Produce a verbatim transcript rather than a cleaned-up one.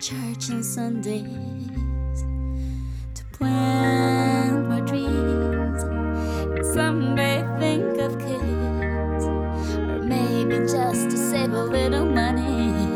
church on Sundays, to plant my dreams, and someday think of kids, or maybe just to save a little money.